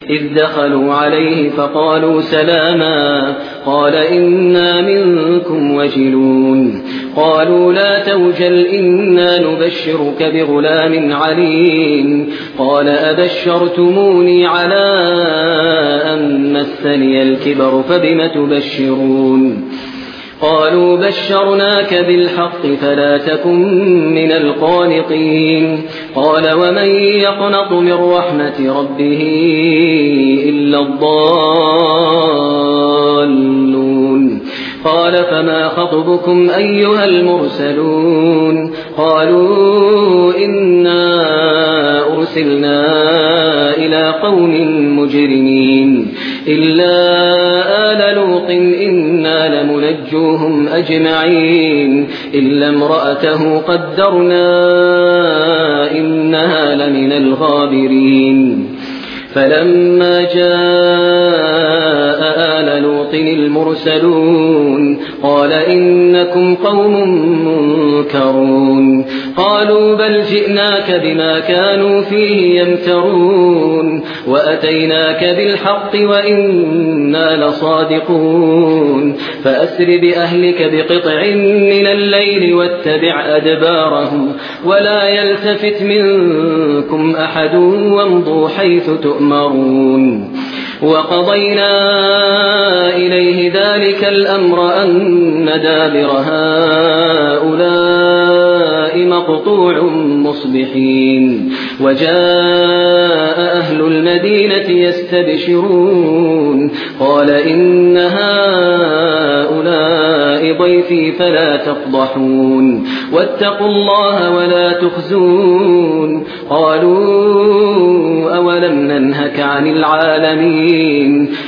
إذ دخلوا عليه فقالوا سلاما قال إنا منكم وجلون قالوا لا توجل إنا نبشرك بغلام عليم قال أبشرتموني على أن مسني الكبر فبم تبشرون قالوا بشرناك بالحق فلا تكن من القانطين قال ومن يقنط من رحمة ربه إلا الضالون قال فما خطبكم أيها المرسلون قالوا إنا أرسلنا إلى قوم مجرمين إلا آل لوط إنا لمنجوهم أجمعين إلا امرأته قدرنا إنها لمن الغابرين فلما جاء آل لوط المرسلون قال إنكم قوم منكرون قالوا بل جئناك بما كانوا فيه يمترون وأتيناك بالحق وإنا لصادقون فأسر بأهلك بقطع من الليل واتبع أدبارهم ولا يلتفت منكم أحد وامضوا حيث تؤمرون وقضينا إليه ذلك الأمر أن دابر هؤلاء مقطوع مصبحين وجاء أهل المدينة يستبشرون قال إن هؤلاء ضيفي فلا تفضحون واتقوا الله ولا تخزون قالوا أولم ننهك عن العالمين